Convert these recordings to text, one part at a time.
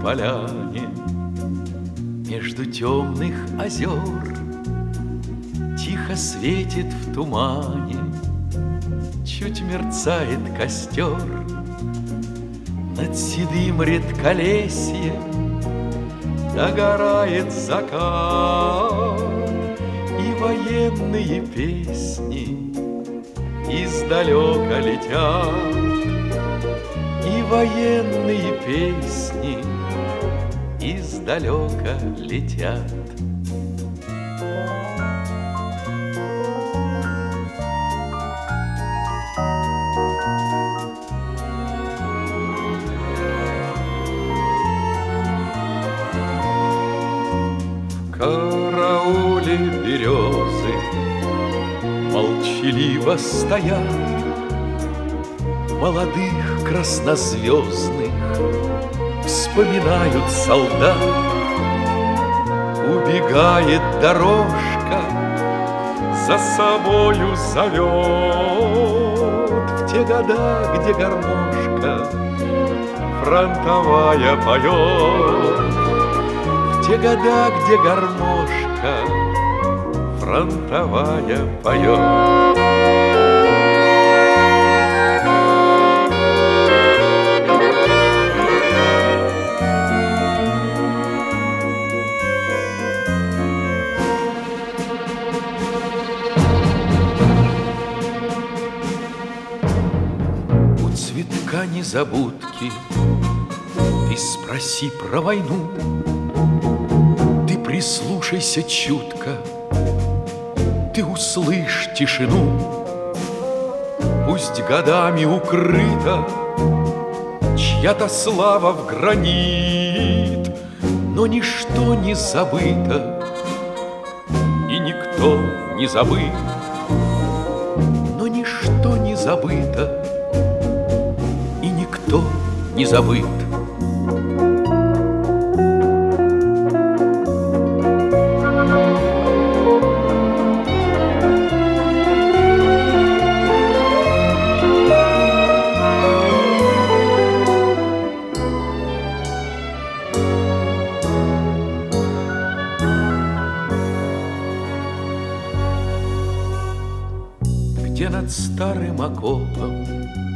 поляне между темных озер тихо светит в тумане, чуть мерцает костер. Над седым редколесьем догорает закат, и военные песни издалека летят, и военные песни издалека летят. В карауле березы молчаливо стоят, молодых краснозвездных вспоминают солдат. Убегает дорожка, за собою зовет в те года, где гармошка фронтовая поет, в те года, где гармошка фронтовая поет. Цветка незабудки ты спроси про войну, ты прислушайся чутко, ты услышь тишину. Пусть годами укрыта чья-то слава в гранит, но ничто не забыто, и никто не забыт, но ничто не забыто, никто не забыт. Где над старым окопом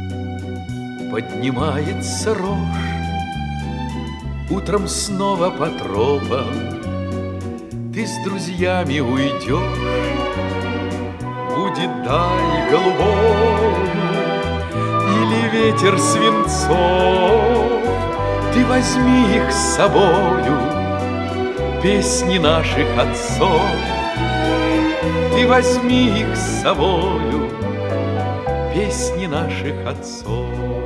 поднимается рожь, утром снова по тропам ты с друзьями уйдешь. Будет даль голубою или ветер свинцов, ты возьми их с собою, песни наших отцов. Ты возьми их с собою, песни наших отцов.